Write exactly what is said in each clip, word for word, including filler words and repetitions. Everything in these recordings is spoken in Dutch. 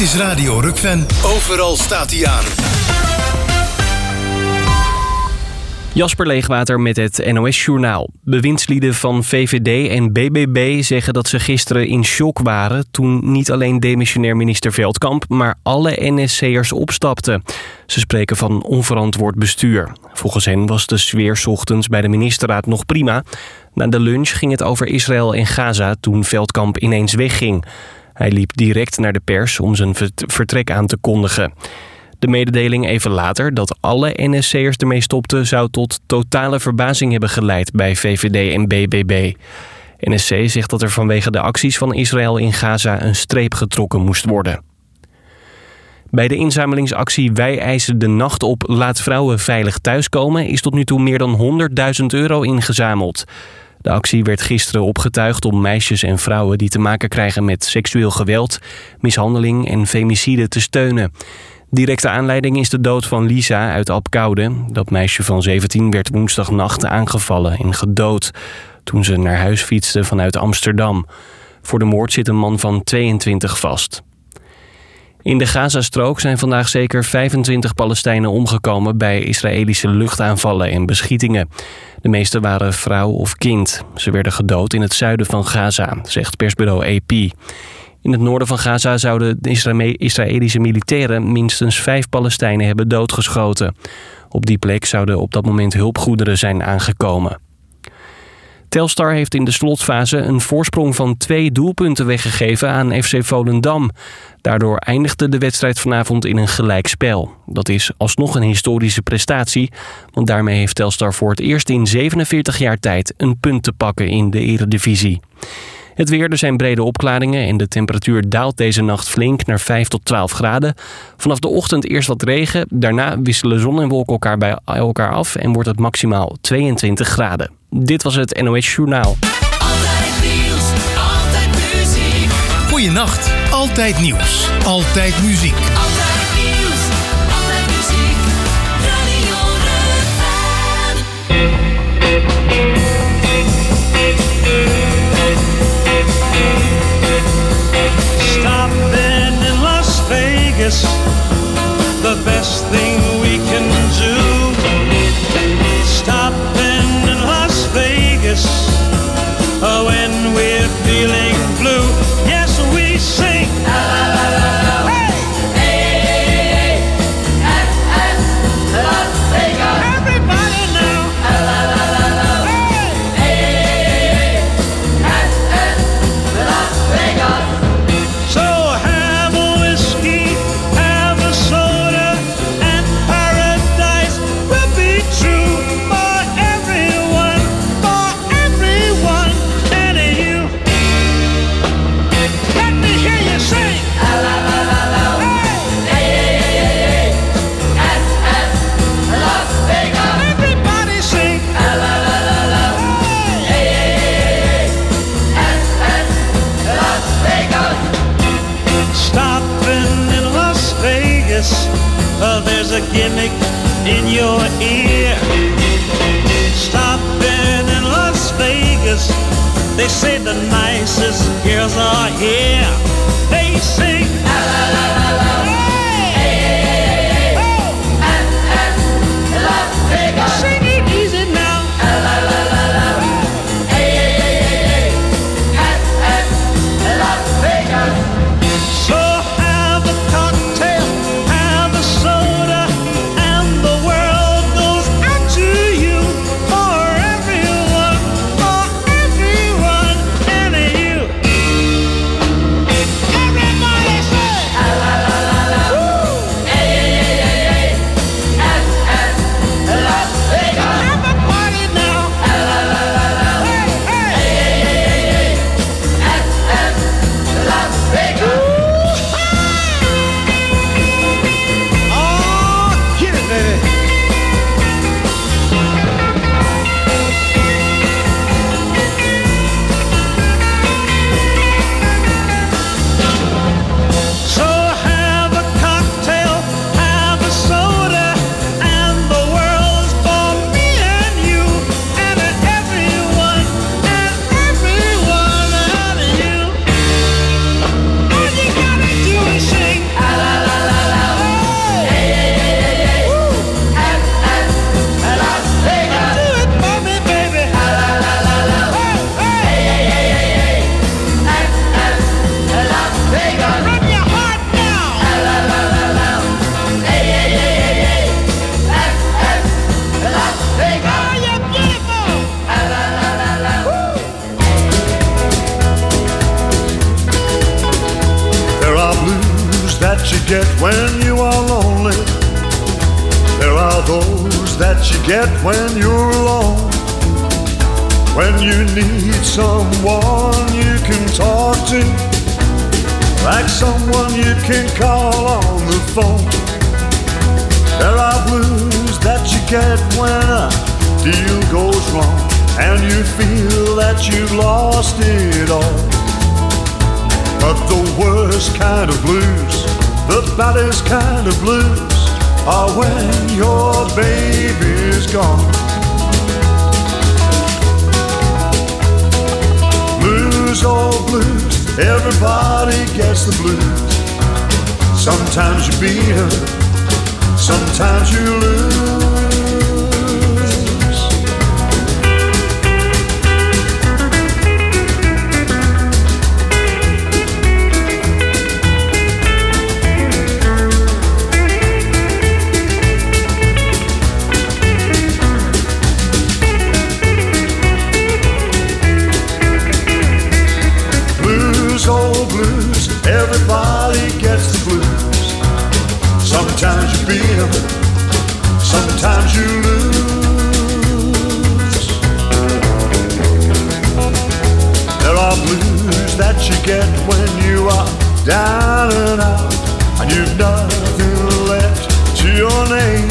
is Radio Rukven. Overal staat hij aan. Jasper Leegwater met het N O S-journaal. Bewindslieden van V V D en B B B zeggen dat ze gisteren in shock waren toen niet alleen demissionair minister Veldkamp, maar alle N S C'ers opstapten. Ze spreken van onverantwoord bestuur. Volgens hen was de sfeer 's ochtends bij de ministerraad nog prima. Na de lunch ging het over Israël en Gaza toen Veldkamp ineens wegging. Hij liep direct naar de pers om zijn vertrek aan te kondigen. De mededeling even later dat alle N S C'ers ermee stopten zou tot totale verbazing hebben geleid bij V V D en B B B. N S C zegt dat er vanwege de acties van Israël in Gaza een streep getrokken moest worden. Bij de inzamelingsactie Wij eisen de nacht op Laat vrouwen veilig thuiskomen is tot nu toe meer dan honderdduizend euro ingezameld. De actie werd gisteren opgetuigd om meisjes en vrouwen die te maken krijgen met seksueel geweld, mishandeling en femicide te steunen. Directe aanleiding is de dood van Lisa uit Apkoude. Dat meisje van zeventien werd woensdagnacht aangevallen en gedood toen ze naar huis fietste vanuit Amsterdam. Voor de moord zit een man van tweeëntwintig vast. In de Gazastrook zijn vandaag zeker vijfentwintig Palestijnen omgekomen bij Israëlische luchtaanvallen en beschietingen. De meeste waren vrouw of kind. Ze werden gedood in het zuiden van Gaza, zegt persbureau A P. In het noorden van Gaza zouden de Israëlische militairen minstens vijf Palestijnen hebben doodgeschoten. Op die plek zouden op dat moment hulpgoederen zijn aangekomen. Telstar heeft in de slotfase een voorsprong van twee doelpunten weggegeven aan F C Volendam. Daardoor eindigde de wedstrijd vanavond in een gelijkspel. Dat is alsnog een historische prestatie, want daarmee heeft Telstar voor het eerst in zevenenveertig jaar tijd een punt te pakken in de Eredivisie. Het weer, er zijn brede opklaringen en de temperatuur daalt deze nacht flink naar vijf tot twaalf graden. Vanaf de ochtend eerst wat regen, daarna wisselen zon en wolken elkaar bij elkaar af en wordt het maximaal tweeëntwintig graden. Dit was het N O S-journaal. Altijd nieuws, altijd muziek. Goeienacht, altijd nieuws, altijd muziek. Altijd nieuws, altijd muziek. Radio Rukven. Stopping in Las Vegas, the best thing we can do. Stopping in Las Vegas, oh, when we're feeling blue. Yes, we sing. La, la, la, la, la. Hey, hey, hey, hey, at, at Las Vegas. Everybody now. La, la, la, la, la. Hey, hey, hey, hey, at, at Las Vegas. So have a whiskey, have a soda, and paradise will be true for everyone, for everyone, and you. Let me hear you sing. La la la la la. Hey, hey, hey, hey, hey, at at Las Vegas. Everybody sing. La la la la la. Hey, hey, hey, hey, at at Las Vegas. Stopping in Las Vegas, uh, there's a gimmick in your ear. Stopping in Las Vegas, they say the nicest girls are here. They sing la la la la la. Hey, hey, hey, hey, hey. At, at Las Vegas. Sing it easy now. La la la la la. Hey, hey, hey, hey, hey. At, at Las Vegas. So have a cocktail, have a soda, and the world goes out to you. For everyone, for everyone, and you. that you get when you are lonely. There are those that you get when you're alone. When you need someone you can talk to, like someone you can call on the phone. There are blues that you get when a deal goes wrong and you feel that you've lost it all. But the worst kind of blues, the baddest kind of blues, are when your baby's gone. Blues, oh blues, everybody gets the blues. Sometimes you beat her, sometimes you lose. Everybody gets the blues. Sometimes you beat them, sometimes you lose. There are blues that you get when you are down and out and you've nothing left to your name.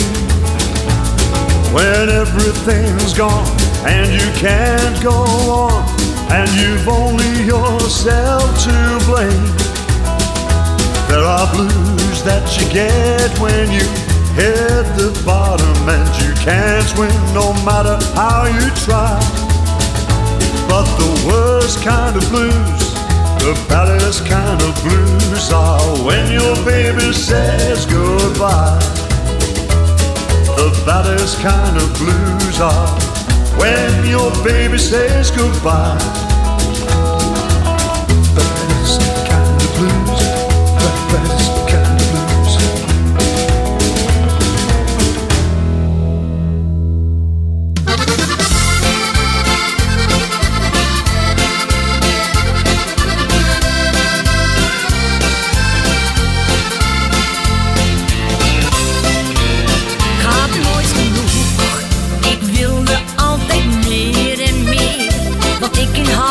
When everything's gone and you can't go on and you've only yourself to blame. There are blues that you get when you hit the bottom and you can't swim no matter how you try. But the worst kind of blues, the baddest kind of blues, are when your baby says goodbye. The baddest kind of blues are when your baby says goodbye. The baddest kind of blues, the baddest kind of blues. Gaat nooit genoeg, ik wilde altijd meer en meer. Wat ik in had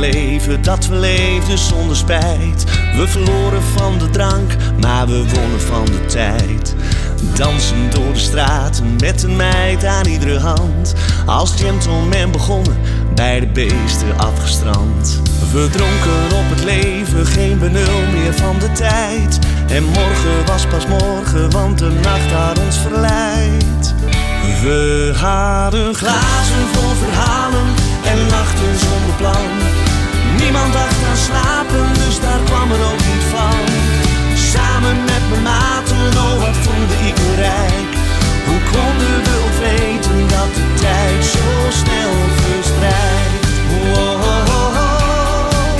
leven dat we leefden zonder spijt. We verloren van de drank, maar we wonnen van de tijd. Dansen door de straten met een meid aan iedere hand. Als gentleman begonnen, bij de beesten afgestrand. We dronken op het leven, geen benul meer van de tijd. En morgen was pas morgen, want de nacht had ons verleid. We hadden glazen vol verhalen en lachten zonder plan. Niemand dacht aan slapen, dus daar kwam er ook niet van. Samen met mijn maten, oh wat voelde ik me rijk. Hoe konden we ook weten dat de tijd zo snel verstrijkt. Oh, oh, oh, oh.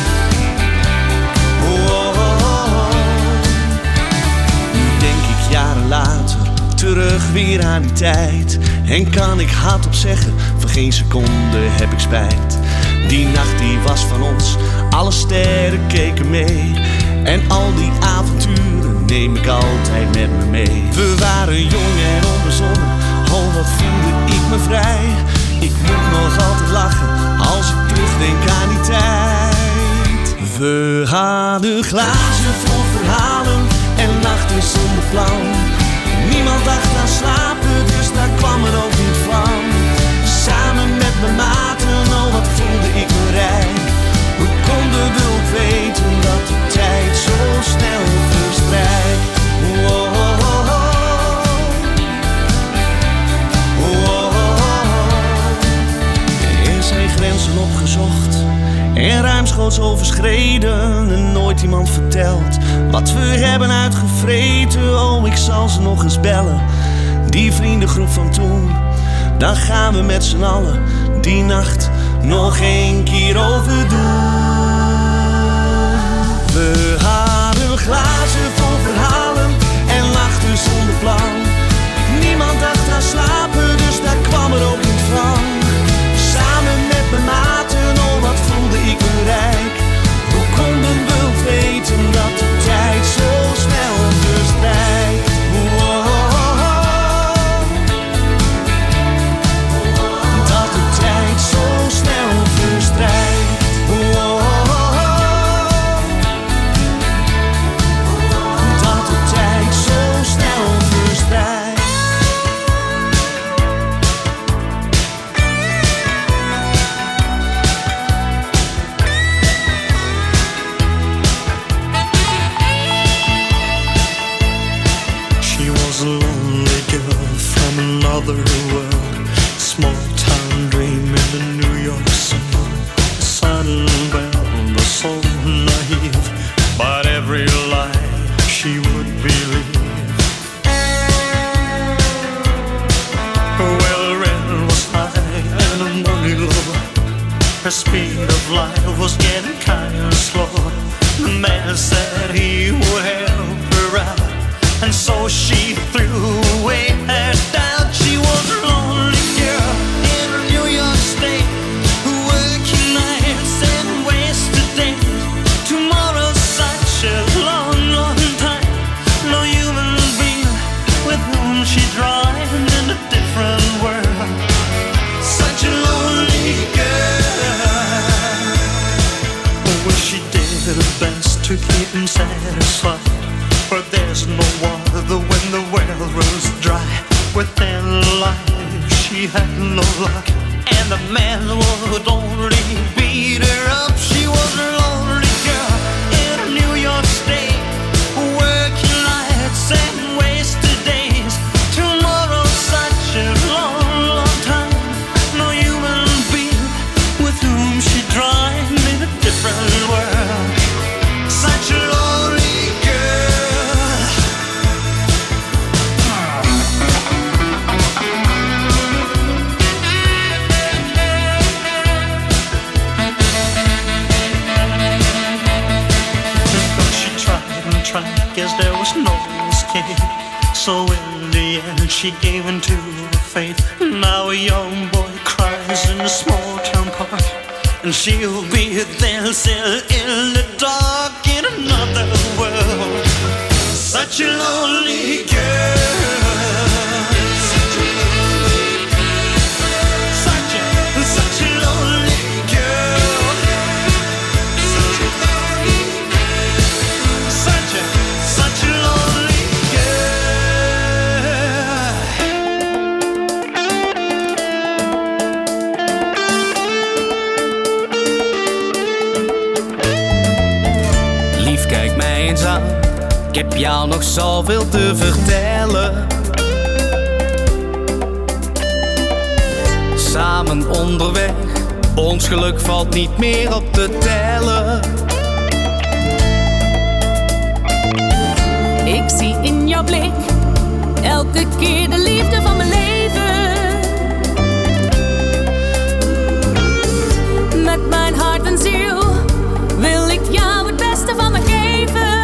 Oh, oh, oh. Nu denk ik jaren later terug weer aan die tijd. En kan ik hardop zeggen, voor geen seconde heb ik spijt. Die nacht die was van ons, alle sterren keken mee. En al die avonturen neem ik altijd met me mee. We waren jong en onbezonnen, oh wat voelde ik me vrij. Ik moet nog altijd lachen, als ik terugdenk aan die tijd. We hadden glazen vol verhalen en nachten zonder plan. Niemand dacht aan slapen, dus daar kwam er ook niet van. Samen met mijn maten, oh wat voelde ik me rijk. Hoe konden we ook weten dat de tijd zo snel verstrijkt. Oh, oh, oh, oh. Oh, oh, oh. Er zijn grenzen opgezocht en ruimschoots overschreden. En nooit iemand vertelt wat we hebben uitgevreten. Oh, ik zal ze nog eens bellen, die vriendengroep van toen. Dan gaan we met z'n allen die nacht nog een keer overdoen. We hadden glazen vol verhalen en lachten zonder plan. Niemand dacht aan slapen, dus daar kwam er ook niet van. Samen met mijn maten, oh wat voelde ik me rijk. Hoe konden we ook weten dat de tijd zo snel verstrijkt. Oh, oh, oh, oh. Dat de tijd zo snel verstrijkt. Oh, oh, oh, oh. Dat de tijd zo snel verstrijkt. She was a lonely girl from another world. Small town dream in the New York sun. Sudden belle, the soul naive, but every lie she would believe. Well, rent was high and the money low. Her speed of life was getting kinda slow. The man said he would help her out, and so she threw away her doubt. She was a lonely girl in New York State, working nights and wasted days. Tomorrow's such a long, long time. No human being with whom she drives in a different world. Such a lonely girl. Well, she did her best to keep him satisfied, but there's no water when the well runs dry. Within life she had no luck, and the man would only beat her up. She was a lonely girl in New York State, working nights and wasted days. Tomorrow's such a long, long time. No human being with whom she drive in a different world. Such a lonely girl. She tried and tried, guess there was no escape. So in the end she gave in to her faith. Now a young boy cries in a small town park, and she'll be there still in the dark in another world. Such a lonely girl. Such a lonely girl. Such a, such a lonely girl. heb jou nog zoveel te vertellen. Samen onderweg, ons geluk valt niet meer op te tellen. Ik zie in jouw blik elke keer de liefde van mijn leven. Met mijn hart en ziel wil ik jou het beste van me geven.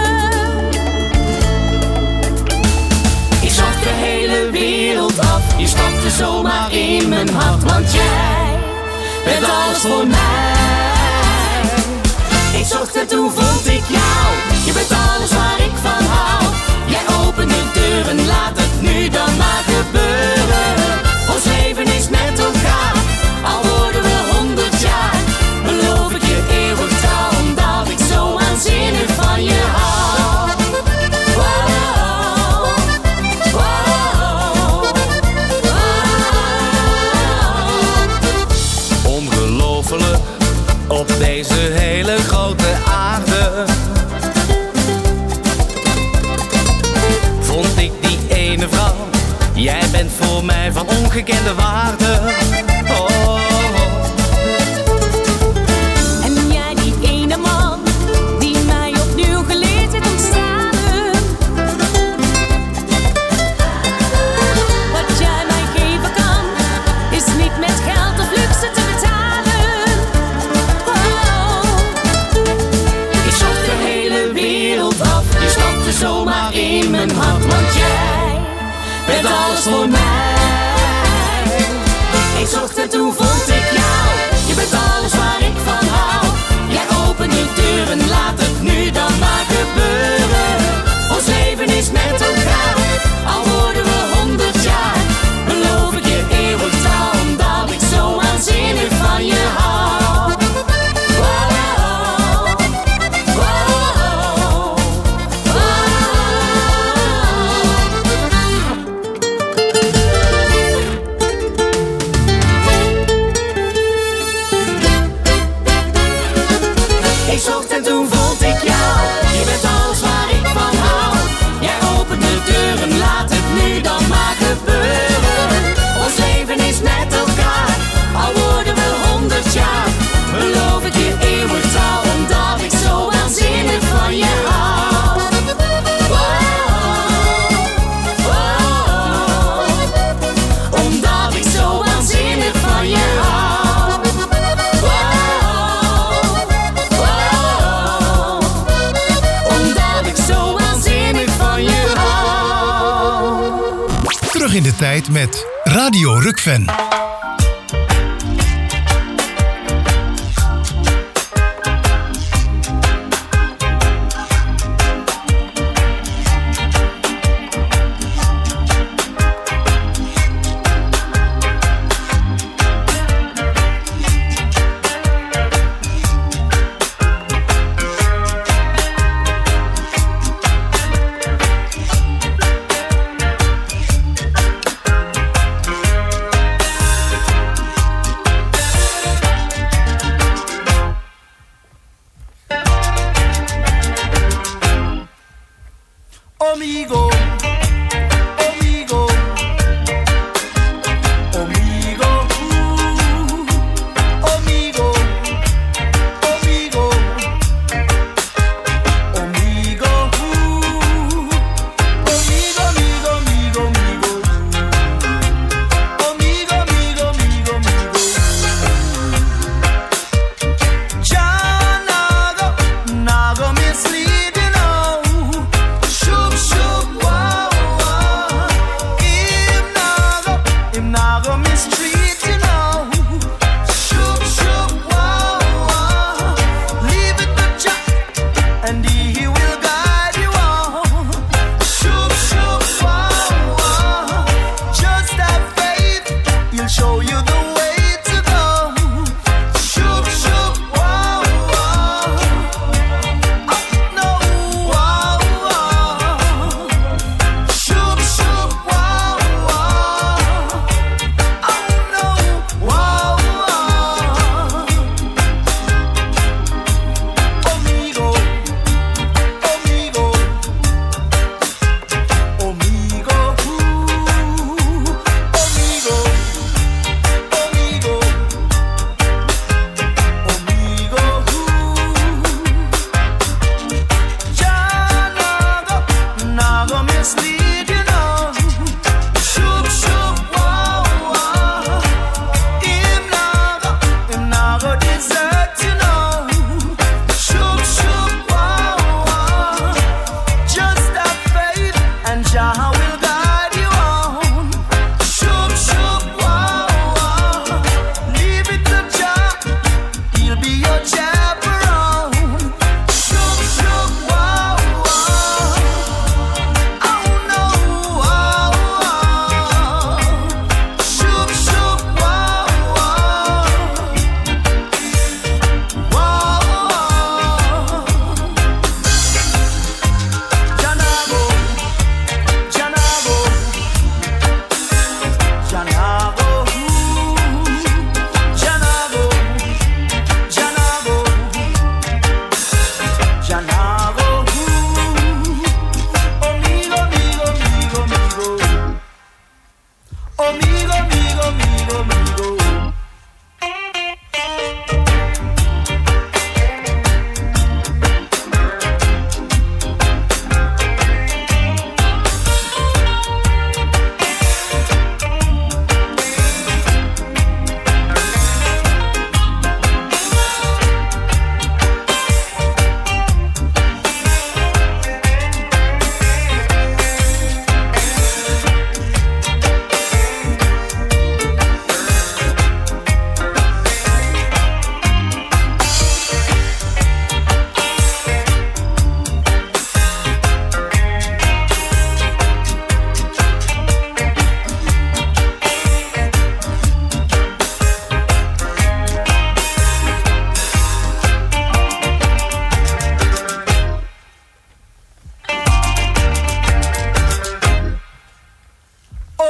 Ik zocht de hele wereld af, je stapte zomaar in mijn hart. Want jij bent alles voor mij. Ik zocht en toen vond ik jou, je bent alles waar ik van hou. Jij opent de deur en laat het nu dan maar gebeuren. Ons leven is met elkaar, al worden we honderd jaar. Beloof ik je eeuwig trouw, omdat ik zo waanzinnig van je hou. Wow, wow, wow. Ongelooflijk, op deze hele grote aarde vond ik die ene vrouw. Jij bent voor mij van ongekende waarde. Oh. En jij die ene man, die mij opnieuw geleerd heeft om te stralen. Wat jij mij geven kan, is niet met geld of luxe te betalen. Oh. Ik zocht de hele wereld af, je stapte zomaar in mijn hart. Want jij bent alles voor mij. Ik zocht en toen vond ik jou, je bent alles waar ik van hou. Jij opent de deur en laat het nu dan maar gebeuren. Ons leven is met elkaar, al worden we honderd jaar. Beloof ik je eeuwig trouw, omdat ik zo waanzinnig van je hou. Wow, wow, Ik zocht en toen vond ik jou, je bent alles waar ik van hou. Jij opent de deur en laat het nu dan maar gebeuren. Ons leven is met elkaar, al worden we honderd jaar. Beloof ik je eeuwig trouw, omdat ik zo waanzinnig van je hou. Wow, wow, omdat ik zo waanzinnig van je hou. Terug in de tijd met Radio Rukven.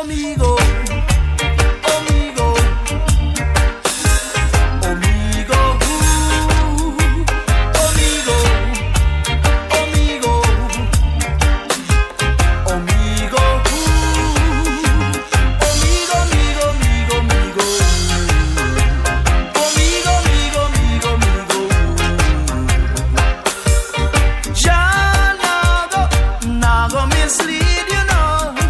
Omigo, omigo, omigo, uh, omigo, omigo, omigo, uh, omigo, amigo, amigo, amigo, omigo, amigo, amigo, amigo. Ya nago, nago mislead you know.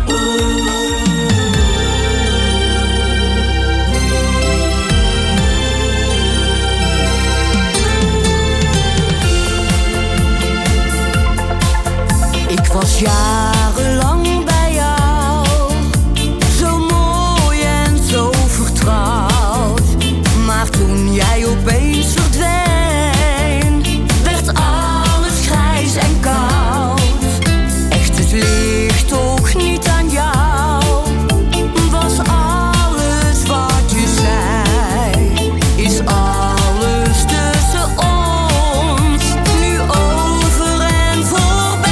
Ik was jarenlang bij jou, zo mooi en zo vertrouwd. Maar toen jij opeens verdween, werd alles grijs en koud. Echt, het ligt toch niet aan jou. Was alles wat je zei, is alles tussen ons nu over en voorbij.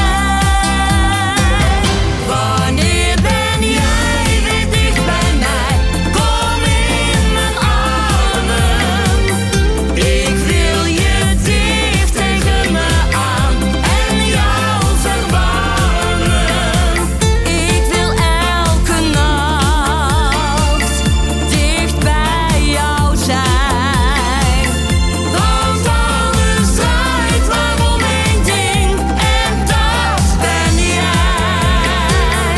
Wanneer ben jij weer dicht bij mij? Kom in mijn armen. Ik wil je dicht tegen me aan en jou verwarmen. Ik wil elke nacht dicht bij jou zijn. Want alles draait maar om één ding en dat ben jij.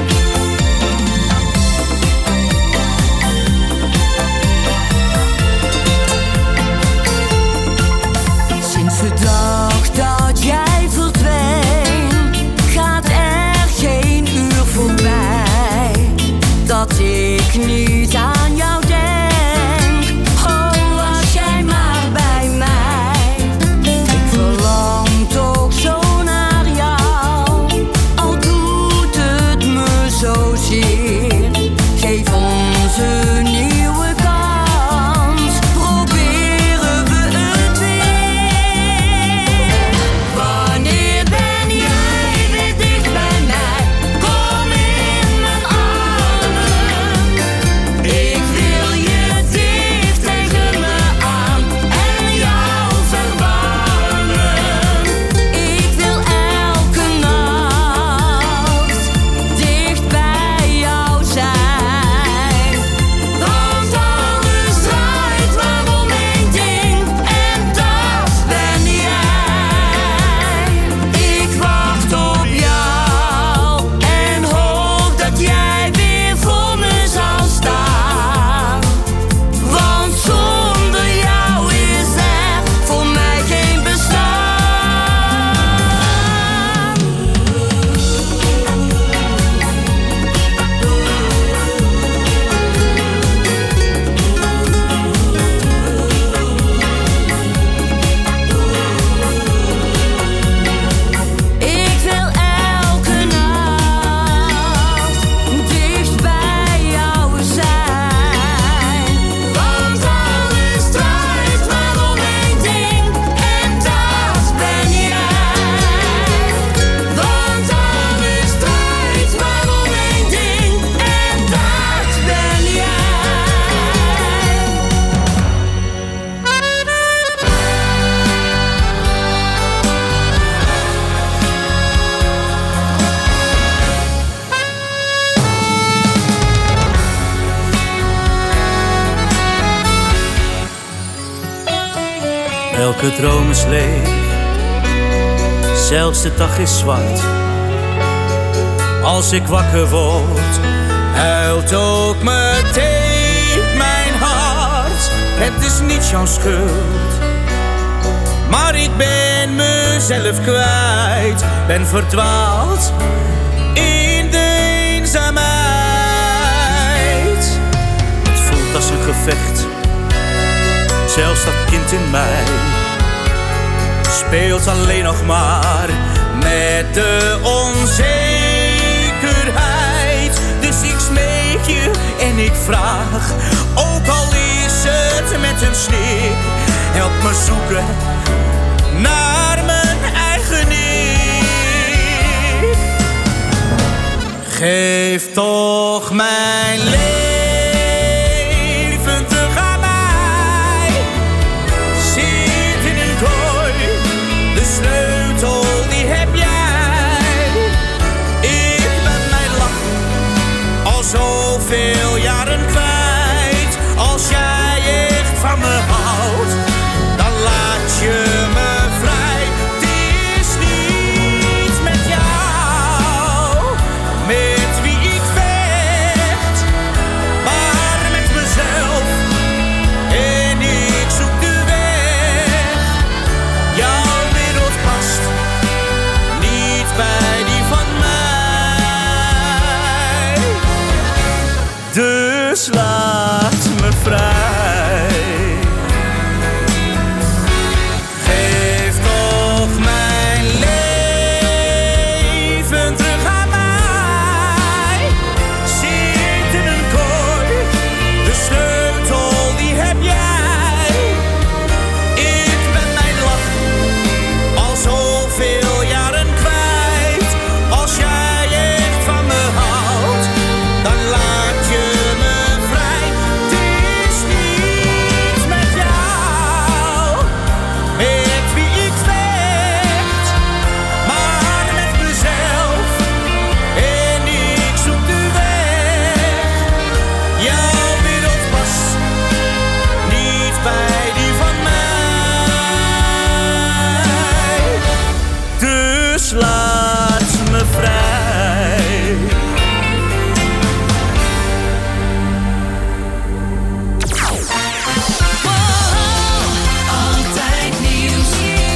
Sinds de dag dat jij verdween, gaat er geen uur voorbij dat ik niet aan jou denk. Oh, was jij maar bij mij. Ik verlang toch zo naar jou, al doet het me zozeer. Geef ons een nieuwe kans, proberen we het weer. Wanneer ben jij weer dicht bij mij? Kom in mijn armen. Ik wil je dicht tegen me aan en jou verwarmen. Ik wil elke nacht dicht bij jou zijn. Want alles draait maar om één ding en dat ben jij. Ik wacht op jou en hoop dat jij weer voor me zal staan. Want zonder jou is er voor mij geen bestaan. Ik wil elke nacht dicht bij jou zijn. Want alles draait maar om één ding en dat ben jij. Want alles draait maar om één ding en dat ben jij. Elke droom is leeg, zelfs de dag is zwart. Als ik wakker word, huilt ook meteen mijn hart. Het is niet jouw schuld, maar ik ben mezelf kwijt. Ben verdwaald in de eenzaamheid. Het voelt als een gevecht, zelfs dat kind in mij speelt alleen nog maar met de onzekerheid. Dus ik smeek je en ik vraag, ook al is het met een snik, help me zoeken naar mijn eigen ik. Geef toch mijn leven terug aan mij. Zit in een kooi, de sleutel die heb jij. Ik ben mijn lach al zoveel jaren kwijt. Als jij echt van me houdt, dan laat je me vrij. Het is niet met jou, met wie ik vecht, maar met mezelf. En ik zoek de weg. Jouw wereld past niet bij die van mij. Dus laat me vrij. Geef toch mijn leven terug aan mij. Zit in een kooi, de sleutel die heb jij. Ik ben mijn lach al zoveel jaren kwijt. Als jij echt van me houdt, dan laat je me vrij. Het is niet met jou, met wie ik vecht, maar met mezelf. En ik zoek de weg. Jouw wereld past niet bij die van mij. Dus laat me vrij. Altijd nieuws,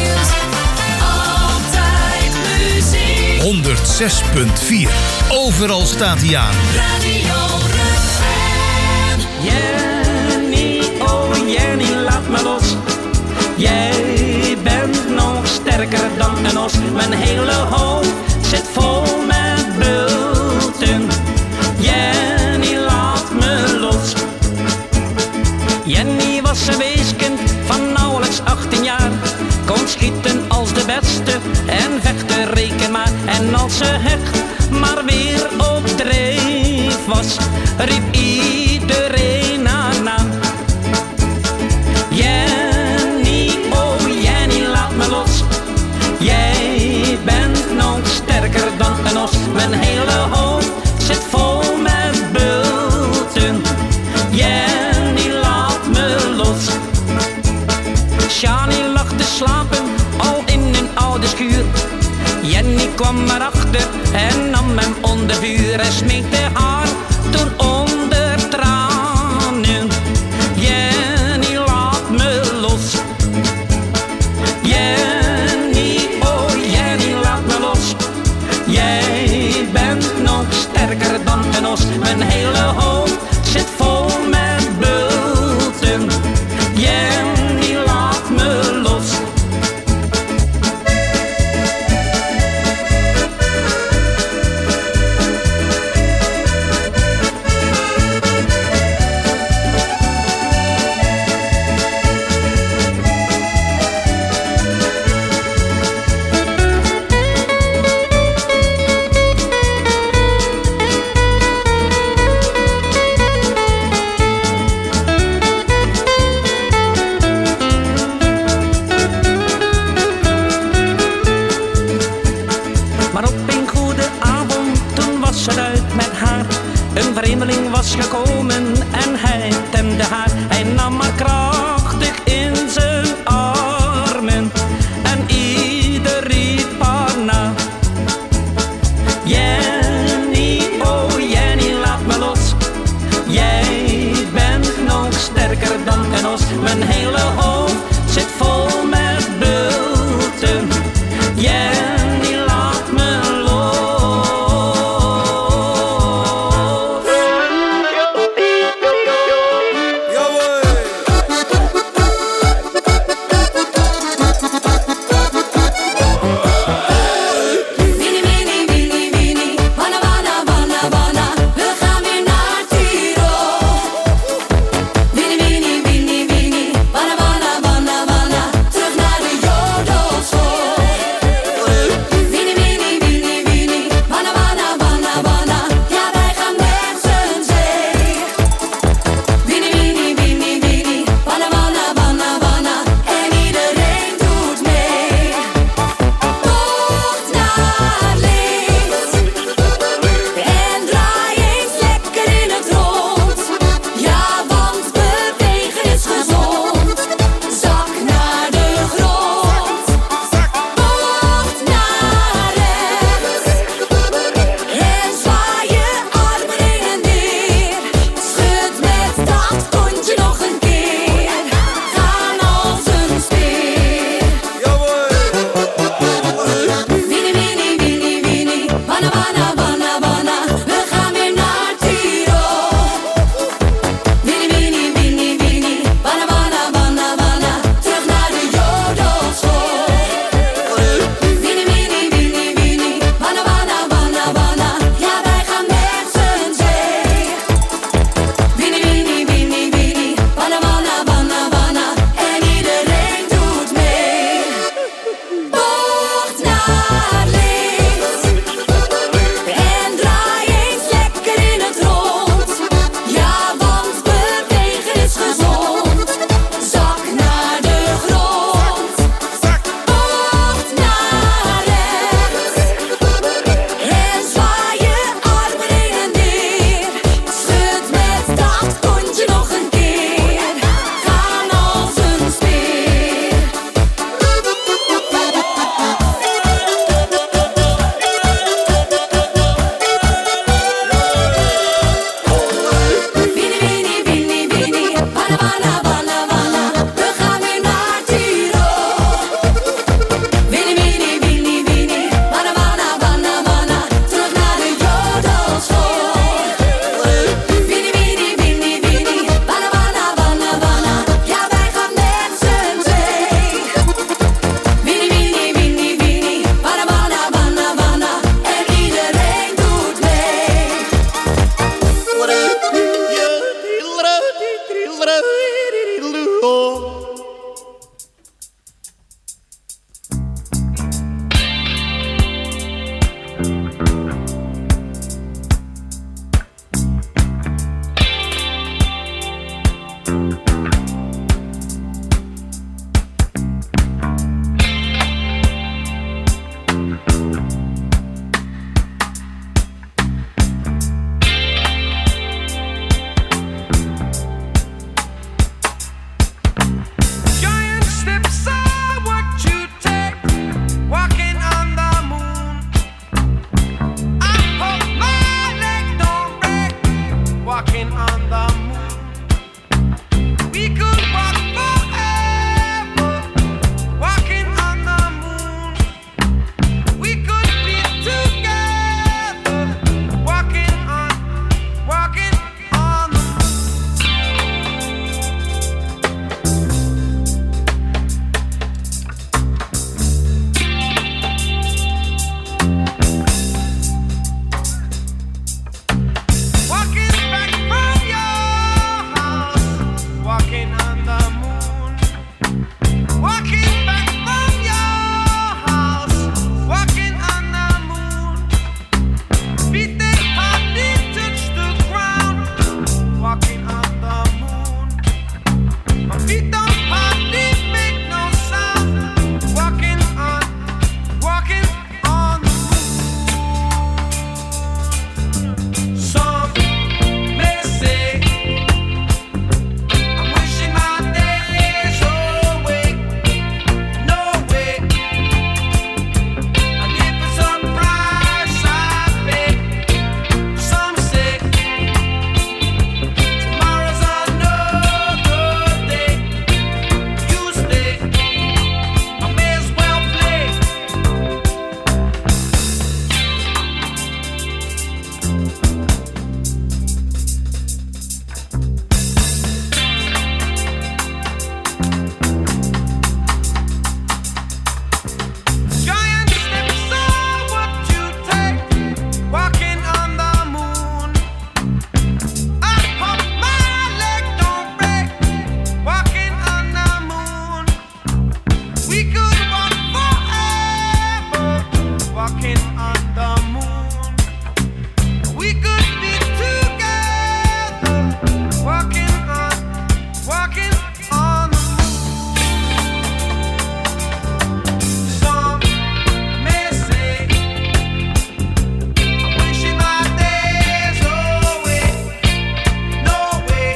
altijd muziek. honderdzes punt vier. Overal staat hij aan. Radio Rug-en. Jenny, oh Jenny, laat me los. Jij bent nog sterker dan een os. Mijn hele hoofd zit vol met bulten. Jenny, laat me los. Jenny was een weeskind van nauwelijks achttien jaar. Kon schieten als de beste en vechten reken maar. En als ze hecht maar weer op dreef was, riep iedereen haar na. Jenny, oh Jenny, laat me los. Jij bent nog sterker dan een os. Mijn hele hoofd zit vol met bulten. Jenny, laat me los. Shani lag te slapen, al in een oude schuur. Jenny kwam erachter en nam hem onder vuur. En smeekte haar toen onder tranen. Jenny, laat me los. Jenny, oh Jenny, laat me los. Jij bent nog sterker dan een os. Mijn hele hoofd zit vol met bulten. Jenny, laat me los. Maar op een goede avond, toen was het uit met haar. Een vreemdeling was gekomen en hij temde haar. Hij nam haar krachtig in zijn armen en ieder riep haar na. Jenny, oh Jenny, laat me los. Jij bent nog sterker dan een os. Mijn hele hoofd zit vol met bulten. Jenny, laat me los. Ja, boy. walking on the moon. We could walk forever, walking on the moon. We could be together, walking on, walking on the moon. Walking back from your house, walking on the moon. Walking back from your house, walking on the moon. Feet they hardly touch the ground, walking on the moon. My feet don't hardly make no sound, walking on, walking on the moon. Some may say I'm wishing my days away. No way. And if it's a price I pay, some say tomorrow's another day. You stay, I may as well play. Giant steps are what you take, walking on the moon. I hope my leg don't break, walking on the moon. We could walk forever, walking on the moon. We could be together, walking on, walking on the moon. Some may say I'm wishing my days away. No way.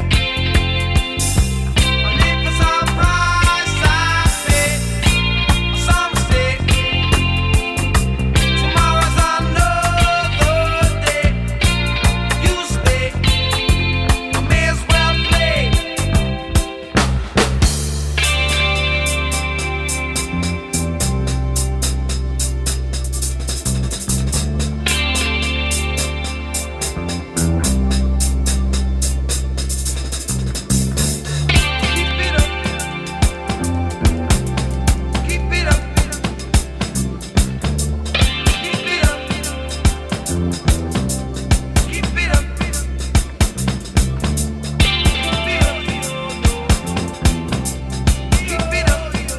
And if it's a price I pay, some say tomorrow's another day. You stay, I may as well play. Keep it up, keep it up, keep it up, keep it up, keep it up, keep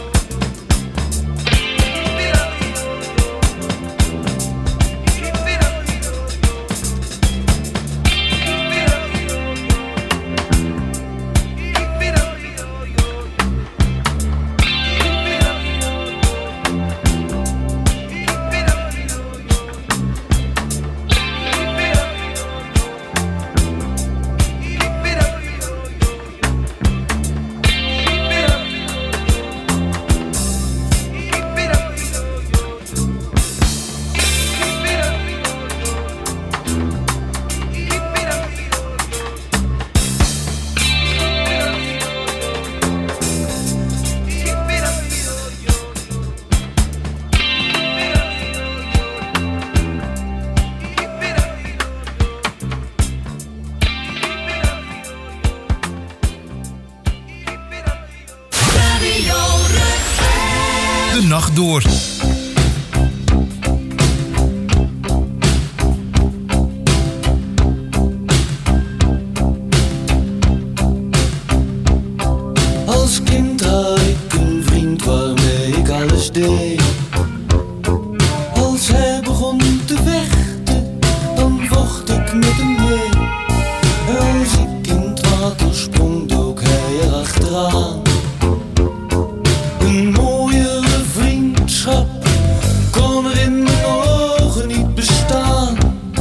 De nacht door. Als kind had ik een vriend waarmee ik alles deed. Als hij begon te vechten, dan vocht ik met hem mee. Als ik in het water sprong, dook hij erachteraan. Een mooiere vriendschap kon er in mijn ogen niet bestaan.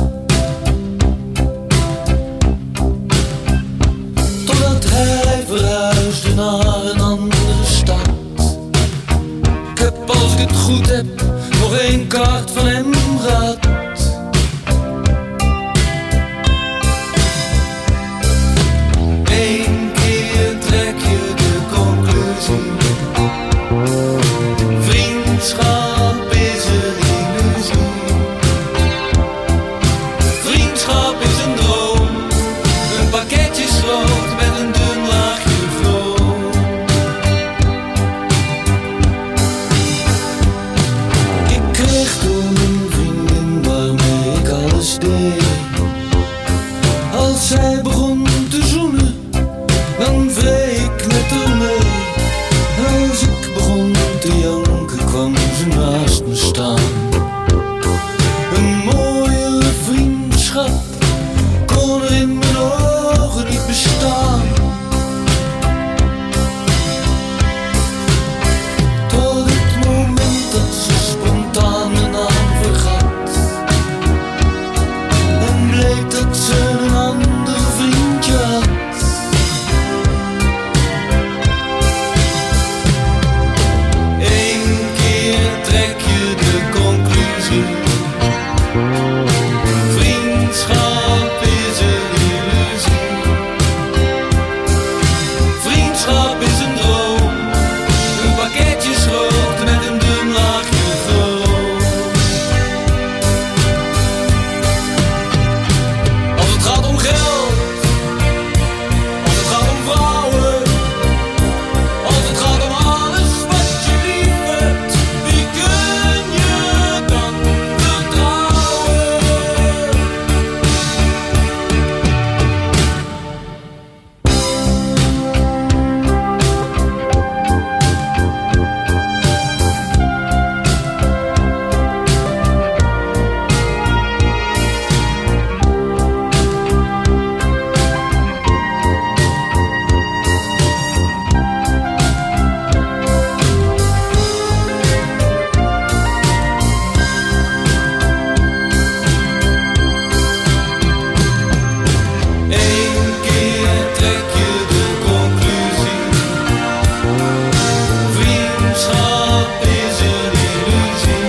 Totdat hij verhuisde naar een andere stad. Ik heb, als ik het goed heb, nog één kaart van hem gehad. begon te zoenen, dan wreef ik met haar mee. En als ik begon te janken, kwam ze naast me staan. Een mooie vriendschap kon er in mijn ogen niet bestaan. Tot het moment dat ze spontaan mijn naam vergat en bleek dat ze een ander vriendje had. Eén keer trek je de conclusie: vriendschap is een illusie. Vriendschap is een droom, een pakketje schroot met een dun laagje groot. Als het gaat om geld, als het gaat om vrouwen, als het gaat om alles wat je lief hebt, wie kun je dan vertrouwen? Eén keer trek je de conclusie: vriendschap is een illusie.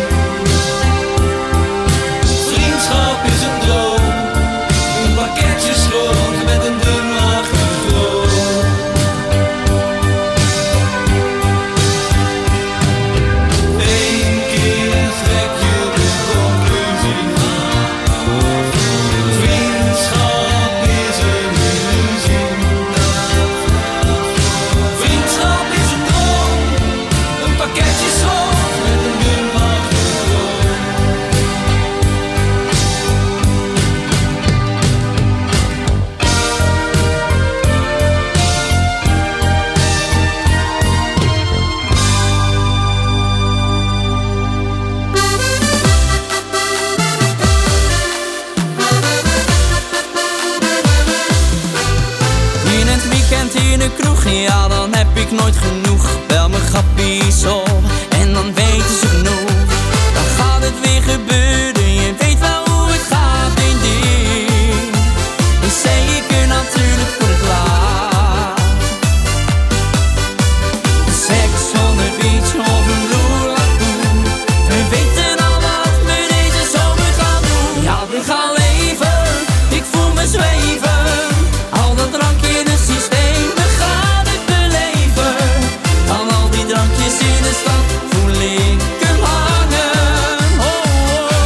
Vriendschap is een droom, een pakketje schroot met een dun laagje groot. Eén keer trek je de conclusie: vriendschap is een illusie. Vriendschap is een droom, een pakketje schroot met een dun laagje groot. In het weekend in de kroeg, ja dan heb ik nooit genoeg. Bel mijn grappies op en dan weten ze genoeg. Dan gaat het weer gebeuren, je weet wel hoe het gaat in die. Ik zei ik er natuurlijk voor het laat. Seks on the beach of een Blue Lagoon. We weten al wat we deze zomer gaan doen. Ja, we gaan leven, ik voel me zweven. Al dat drankje in het systeem, we gaan het beleven. Aan al die drankjes in de stad voel ik hem hangen. Oh, oh.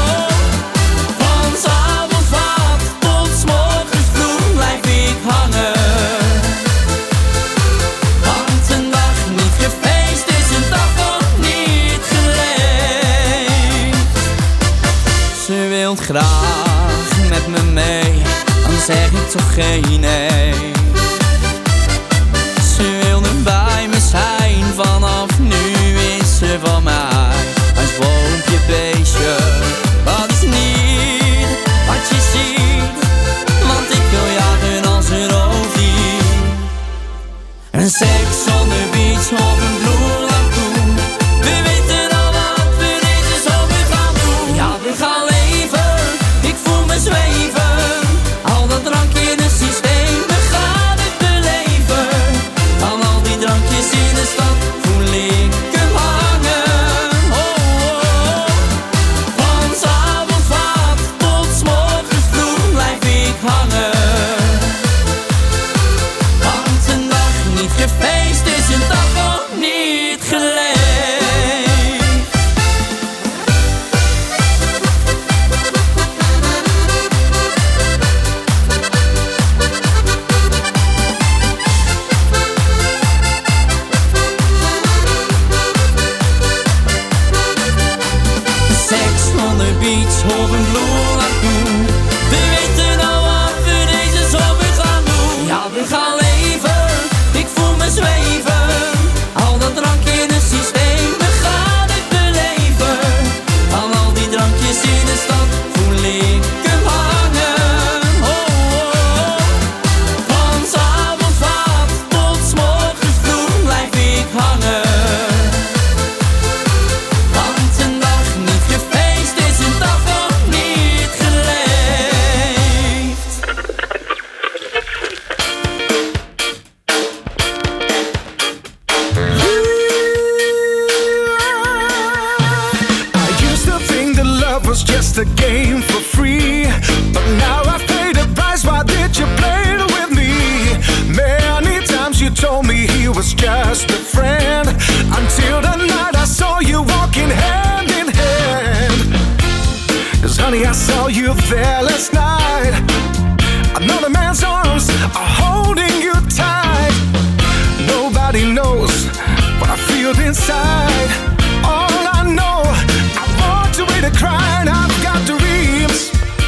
just a game for free. But now I pay the price, why did you play it with me? Many times you told me he was just a friend, until the night I saw you walking hand in hand. 'Cause honey, I saw you there last night. Another man's arms are holding you tight. Nobody knows what I feel inside. All I know, I want away to cry, and I've got dreams,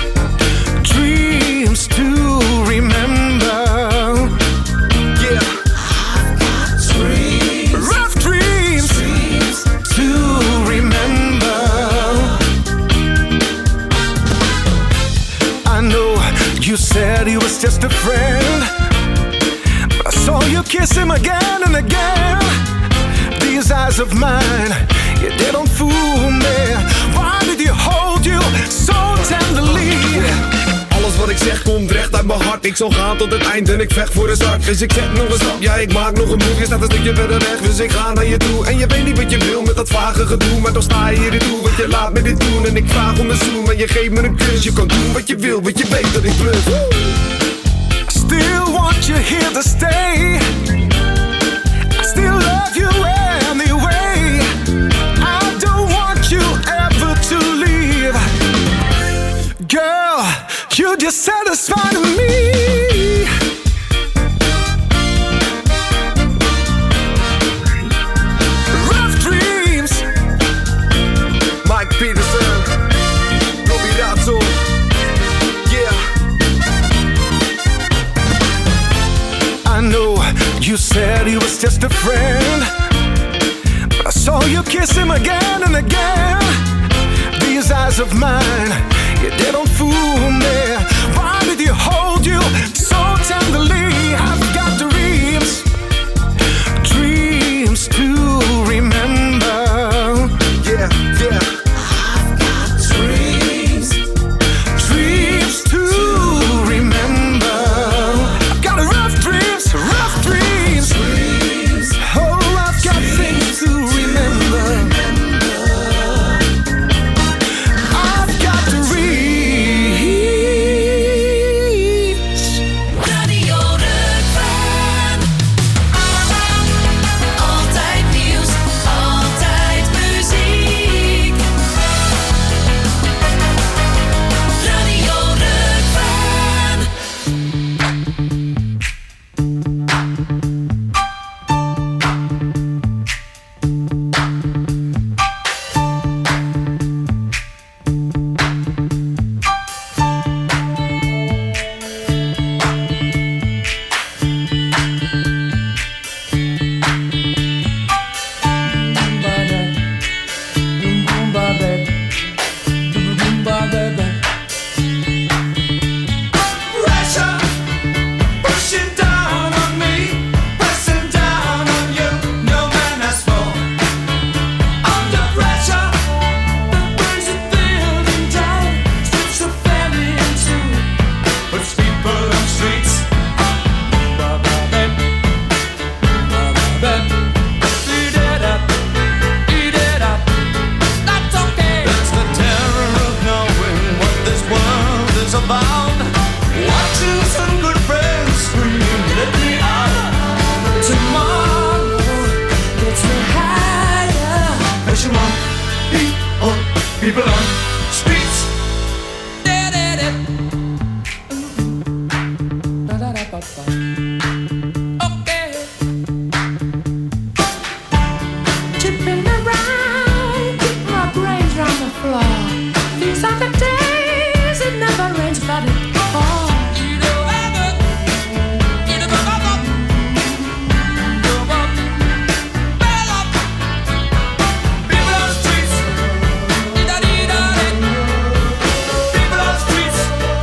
dreams to remember. Yeah, I've got dreams, rough dreams, dreams to remember. I know you said he was just a friend, but I saw you kiss him again and again. These eyes of mine, yeah, they don't fool me. Why did he hold you so tenderly? Alles wat ik zeg komt recht uit mijn hart. Ik zal gaan tot het eind en ik vecht voor de zak. Dus ik zet nog een stap, ja ik maak nog een move. Je staat een stukje verder weg, dus ik ga naar je toe. En je weet niet wat je wil met dat vage gedoe, maar toch sta je hier in toe, want je laat me dit doen. En ik vraag om een zoen, maar je geeft me een kus. Je kan doen wat je wil, want je weet dat ik bluff. Still want you here to stay. I still love you anyway. I don't want you ever to leave. Girl, you just satisfy me. Rough dreams. Mike Peterson, Robbie Ratzel. Yeah. I know you said he was just a friend, but I saw you kiss him again and again. These eyes of mine, yeah, they don't fool me. Why did he hold you so tenderly? I've got dreams, dreams to remember. Yeah, yeah. I've got dreams, dreams to remember. I've got rough dreams, rough dreams. dreams. Oh, I've got things to remember. I've got dreams. Radio Rukven. Altijd nieuws, altijd muziek. Radio Rukven. Pressure pushing down on me, pressing down on you. No man has fallen under pressure that brings the building down, strips the family in two, puts people on streets. Eat it up, eat it up. That's okay. That's the terror of knowing what this world is about. Watching some good friends scream, let me out. Tomorrow gets me higher. Pressure on people, people on streets. Okay. Chipping around, keep my brains round the floor. These are the days it never rains, but it falls. People on streets. People on streets.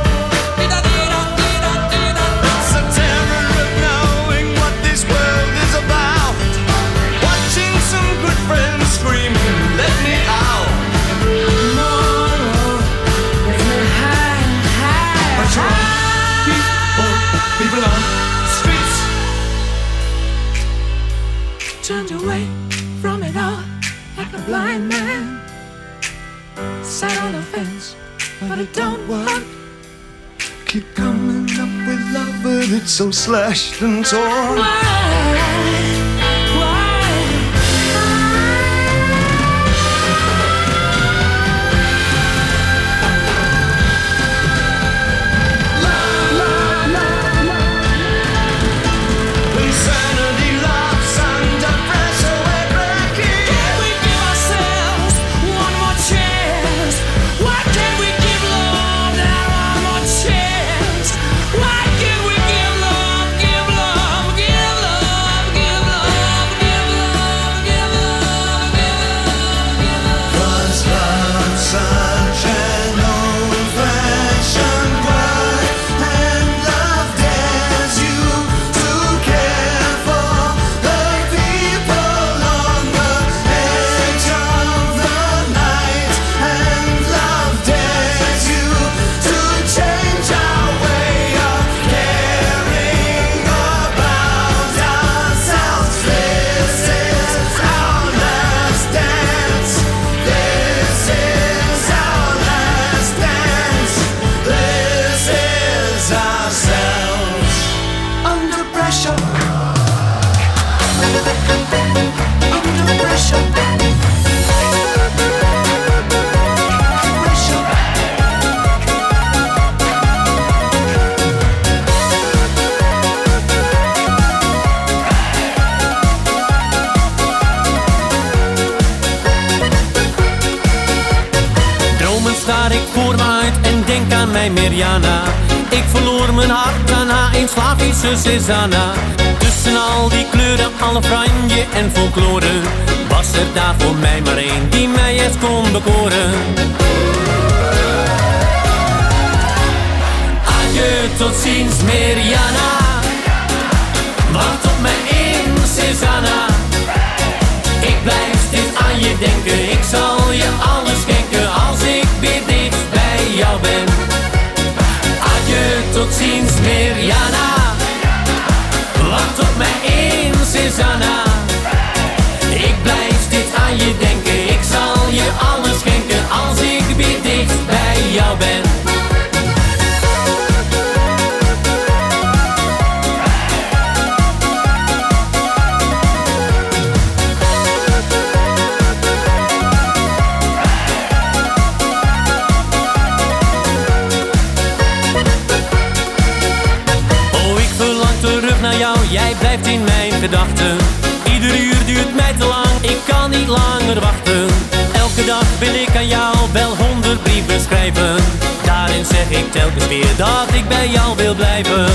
It's the terror of knowing what this world is about. Watching some good friends screaming, let me out. Tomorrow gets me high, high, Pressure on high. people, people on streets. Turned away from it all like a blind man. Sat on the fence, but it don't work. Keep coming up with love, but it's so slashed and torn. Why? Mirjana. Ik verloor mijn hart aan haar een Slavische Susanna. Tussen al die kleuren, alle franje en folklore, was er daar voor mij maar één die mij eens kon bekoren. Adieu, tot ziens Mirjana. Wacht op mij in, Susanna. Ik blijf steeds aan je denken. Ik zal je alles schenken als ik weer dicht bij jou ben. Tot ziens Mirjana. Wacht op mij in, Susanna. Ik blijf steeds aan je denken. Ik zal je alles schenken als ik weer dicht bij jou ben. Jij blijft in mijn gedachten. Ieder uur duurt mij te lang, ik kan niet langer wachten. Elke dag wil ik aan jou wel honderd brieven schrijven. Daarin zeg ik telkens weer dat ik bij jou wil blijven.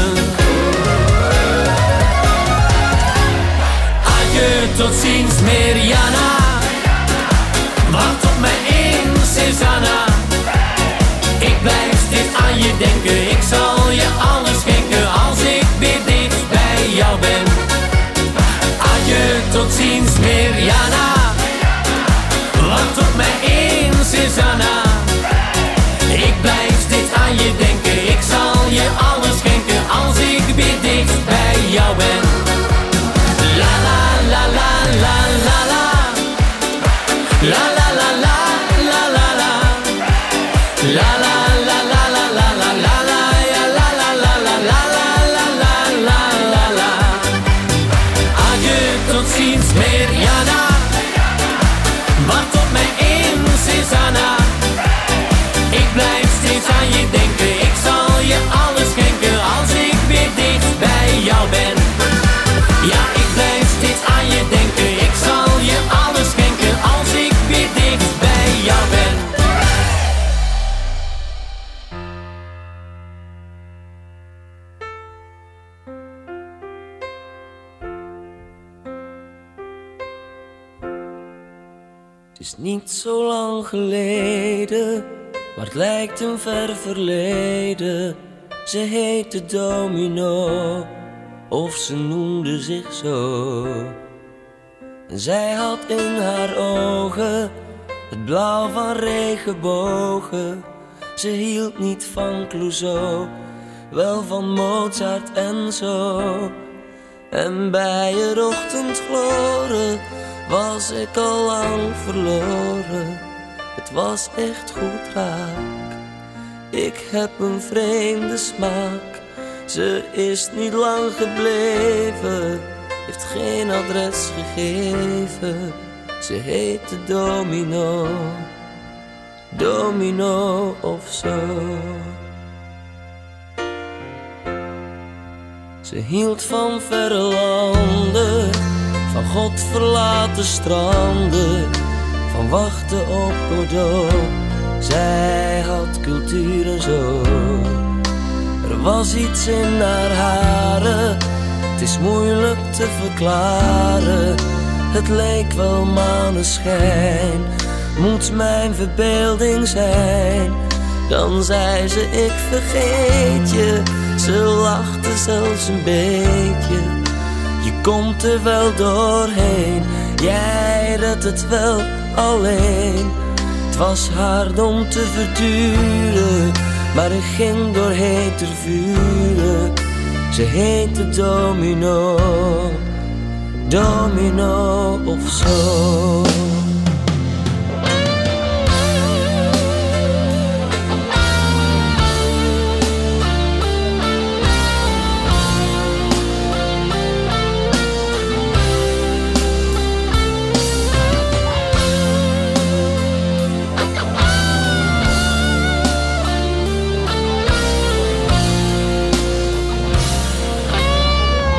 Adieu, tot ziens Mirjana. Wacht op mij in, Susanna. Ik blijf steeds aan je denken. Ik zal je alles schenken als ik weer dicht bij jou ben. Adieu, tot ziens Mirjana. Wacht op mij in, Susanna. Ik blijf steeds aan je denken. Ik zal je alles schenken als ik weer dicht bij jou ben. La la la la la la la. La la la la la la la. La la la la la la la la la. Ja, la la la la la la la la la la. Adieu, tot ziens Mirjana. Wacht op mij in, Susanna. Ik blijf steeds aan je denken. Ik zal je alles schenken als ik weer dicht bij jou ben. Ja, ik blijf steeds aan je denken. Ik zal je alles schenken als ik weer dicht bij jou ben. Het is niet zo lang geleden, maar het lijkt een ver verleden. Ze heette Domino, of ze noemde zich zo. En zij had in haar ogen het blauw van regenbogen. Ze hield niet van Clouseau, wel van Mozart en zo. En bij het ochtendgloren was ik al lang verloren. Het was echt goed raak, Ik heb een vreemde smaak. Ze is niet lang gebleven, heeft geen adres gegeven. Ze heette Domino, Domino of zo. Ze hield van verre landen, van God verlaten stranden, van wachten op Godot. Zij had cultuur en zo. Er was iets in haar haren, het is moeilijk te verklaren. Het leek wel maneschijn, moet mijn verbeelding zijn. Dan zei ze ik vergeet je, ze lachte zelfs een beetje. Je komt er wel doorheen, jij redt het wel alleen. Het was hard om te verduren, maar ik ging doorheen ter vuren. Ze heette Domino, Domino of zo.